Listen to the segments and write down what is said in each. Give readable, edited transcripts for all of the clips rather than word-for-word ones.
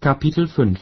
Kapitel 5.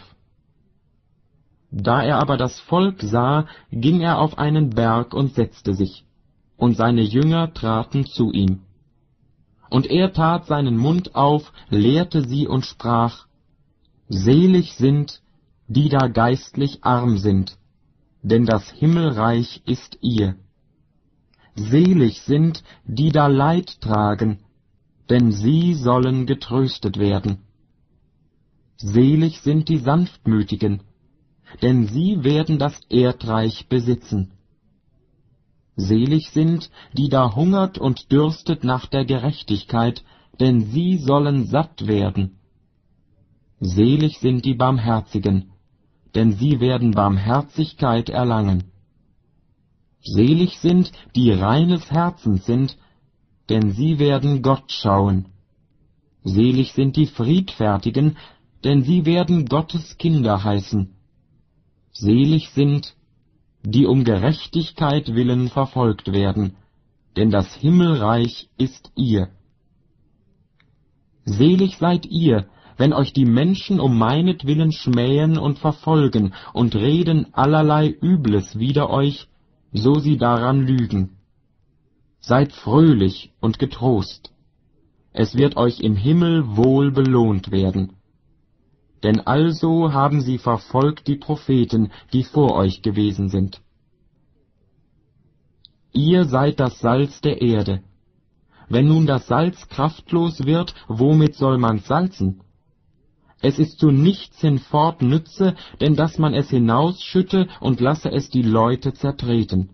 Da er aber das Volk sah, ging er auf einen Berg und setzte sich, und seine Jünger traten zu ihm. Und er tat seinen Mund auf, lehrte sie und sprach: Selig sind, die da geistlich arm sind, denn das Himmelreich ist ihr. Selig sind, die da Leid tragen, denn sie sollen getröstet werden. Selig sind die Sanftmütigen, denn sie werden das Erdreich besitzen. Selig sind, die da hungert und dürstet nach der Gerechtigkeit, denn sie sollen satt werden. Selig sind die Barmherzigen, denn sie werden Barmherzigkeit erlangen. Selig sind, die reines Herzens sind, denn sie werden Gott schauen. Selig sind die Friedfertigen, denn sie werden Gottes Kinder heißen. Selig sind, die um Gerechtigkeit willen verfolgt werden, denn das Himmelreich ist ihr. Selig seid ihr, wenn euch die Menschen um meinetwillen schmähen und verfolgen und reden allerlei Übles wider euch, so sie daran lügen. Seid fröhlich und getrost. Es wird euch im Himmel wohl belohnt werden. Denn also haben sie verfolgt die Propheten, die vor euch gewesen sind. Ihr seid das Salz der Erde. Wenn nun das Salz kraftlos wird, womit soll man's salzen? Es ist zu nichts hinfort nütze, denn dass man es hinausschütte und lasse es die Leute zertreten.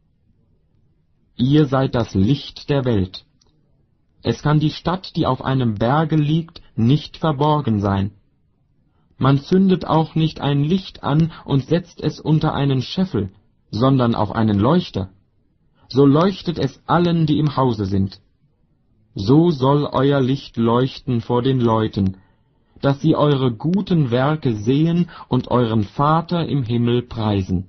Ihr seid das Licht der Welt. Es kann die Stadt, die auf einem Berge liegt, nicht verborgen sein. Man zündet auch nicht ein Licht an und setzt es unter einen Scheffel, sondern auf einen Leuchter. So leuchtet es allen, die im Hause sind. So soll euer Licht leuchten vor den Leuten, dass sie eure guten Werke sehen und euren Vater im Himmel preisen.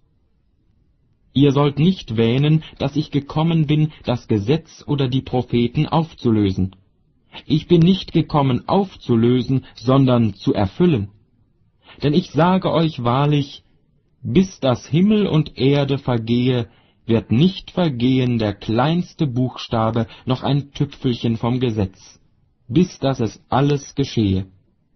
Ihr sollt nicht wähnen, dass ich gekommen bin, das Gesetz oder die Propheten aufzulösen. Ich bin nicht gekommen, aufzulösen, sondern zu erfüllen. Denn ich sage euch wahrlich, bis das Himmel und Erde vergehe, wird nicht vergehen der kleinste Buchstabe noch ein Tüpfelchen vom Gesetz, bis dass es alles geschehe.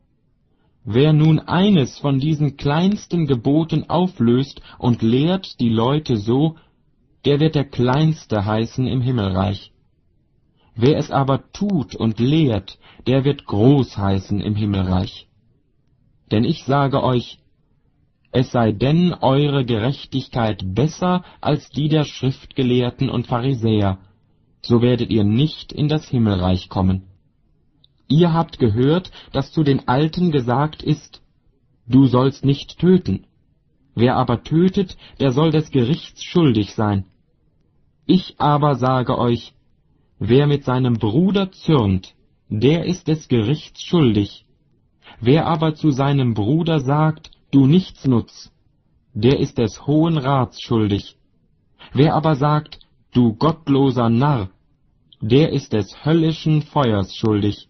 Wer nun eines von diesen kleinsten Geboten auflöst und lehrt die Leute so, der wird der Kleinste heißen im Himmelreich. Wer es aber tut und lehrt, der wird groß heißen im Himmelreich. Denn ich sage euch, es sei denn eure Gerechtigkeit besser als die der Schriftgelehrten und Pharisäer, so werdet ihr nicht in das Himmelreich kommen. Ihr habt gehört, dass zu den Alten gesagt ist, du sollst nicht töten. Wer aber tötet, der soll des Gerichts schuldig sein. Ich aber sage euch, wer mit seinem Bruder zürnt, der ist des Gerichts schuldig. Wer aber zu seinem Bruder sagt, du Nichtsnutz, der ist des Hohen Rats schuldig. Wer aber sagt, du gottloser Narr, der ist des höllischen Feuers schuldig.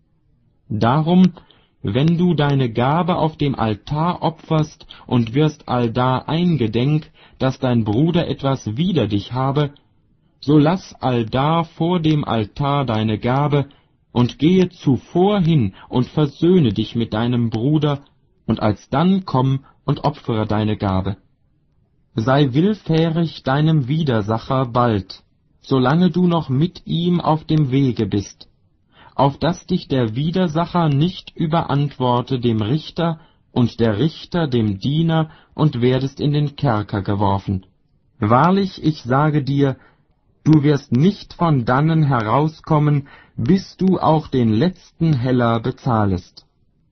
Darum, wenn du deine Gabe auf dem Altar opferst und wirst allda eingedenk, dass dein Bruder etwas wider dich habe, so lass allda vor dem Altar deine Gabe und gehe zuvor hin und versöhne dich mit deinem Bruder, und alsdann komm und opfere deine Gabe. Sei willfährig deinem Widersacher bald, solange du noch mit ihm auf dem Wege bist, auf dass dich der Widersacher nicht überantworte dem Richter und der Richter dem Diener und werdest in den Kerker geworfen. Wahrlich, ich sage dir, du wirst nicht von dannen herauskommen, bis du auch den letzten Heller bezahlest.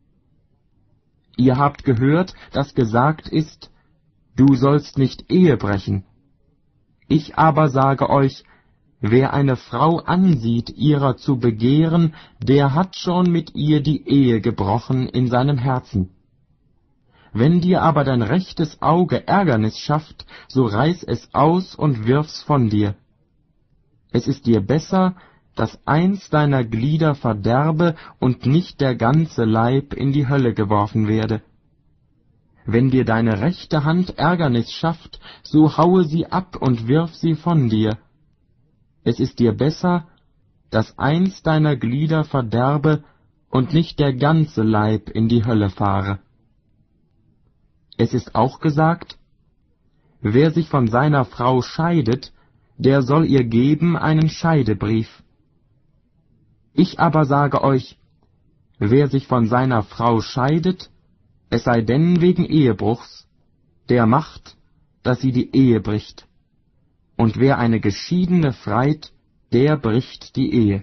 Ihr habt gehört, dass gesagt ist, du sollst nicht Ehe brechen. Ich aber sage euch, wer eine Frau ansieht, ihrer zu begehren, der hat schon mit ihr die Ehe gebrochen in seinem Herzen. Wenn dir aber dein rechtes Auge Ärgernis schafft, so reiß es aus und wirf's von dir. Es ist dir besser, dass eins deiner Glieder verderbe und nicht der ganze Leib in die Hölle geworfen werde. Wenn dir deine rechte Hand Ärgernis schafft, so haue sie ab und wirf sie von dir. Es ist dir besser, dass eins deiner Glieder verderbe und nicht der ganze Leib in die Hölle fahre. Es ist auch gesagt, wer sich von seiner Frau scheidet, der soll ihr geben einen Scheidebrief. Ich aber sage euch, wer sich von seiner Frau scheidet, es sei denn wegen Ehebruchs, der macht, dass sie die Ehe bricht. Und wer eine Geschiedene freit, der bricht die Ehe.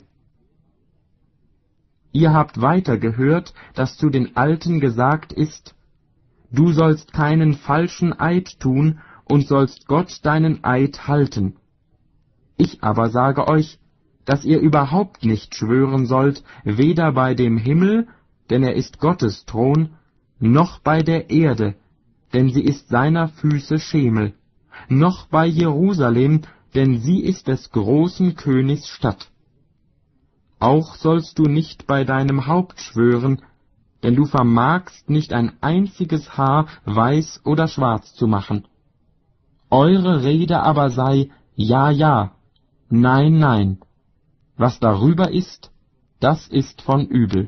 Ihr habt weiter gehört, dass zu den Alten gesagt ist, du sollst keinen falschen Eid tun und sollst Gott deinen Eid halten. Ich aber sage euch, dass ihr überhaupt nicht schwören sollt, weder bei dem Himmel, denn er ist Gottes Thron, noch bei der Erde, denn sie ist seiner Füße Schemel, noch bei Jerusalem, denn sie ist des großen Königs Stadt. Auch sollst du nicht bei deinem Haupt schwören, denn du vermagst nicht ein einziges Haar weiß oder schwarz zu machen. Eure Rede aber sei ja, ja, nein, nein. Was darüber ist, das ist von übel.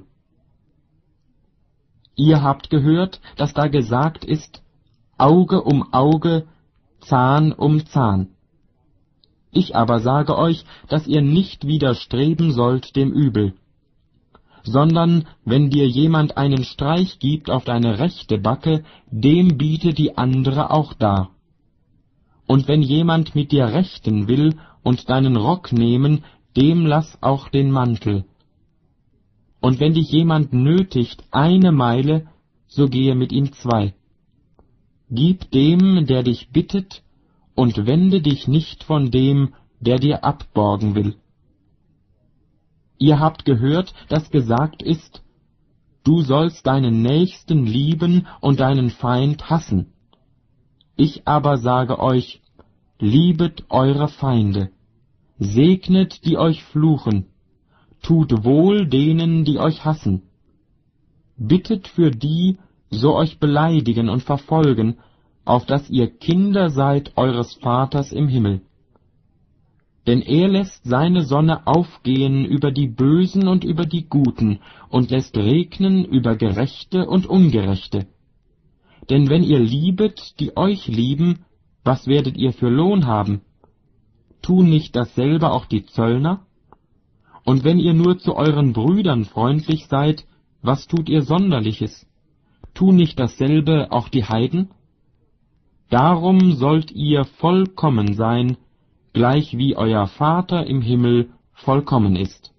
Ihr habt gehört, dass da gesagt ist, Auge um Auge, Zahn um Zahn. Ich aber sage euch, dass ihr nicht widerstreben sollt dem Übel, sondern wenn dir jemand einen Streich gibt auf deine rechte Backe, dem biete die andere auch dar. Und wenn jemand mit dir rechten will und deinen Rock nehmen, dem lass auch den Mantel. Und wenn dich jemand nötigt 1 Meile, so gehe mit ihm 2. Gib dem, der dich bittet, und wende dich nicht von dem, der dir abborgen will. Ihr habt gehört, dass gesagt ist, du sollst deinen Nächsten lieben und deinen Feind hassen. Ich aber sage euch, liebet eure Feinde, segnet, die euch fluchen, tut wohl denen, die euch hassen. Bittet für die, so euch beleidigen und verfolgen, auf dass ihr Kinder seid eures Vaters im Himmel. Denn er lässt seine Sonne aufgehen über die Bösen und über die Guten und lässt regnen über Gerechte und Ungerechte. Denn wenn ihr liebet, die euch lieben, was werdet ihr für Lohn haben? Tun nicht dasselbe auch die Zöllner? Und wenn ihr nur zu euren Brüdern freundlich seid, was tut ihr Sonderliches? Tun nicht dasselbe auch die Heiden? Darum sollt ihr vollkommen sein, gleich wie euer Vater im Himmel vollkommen ist.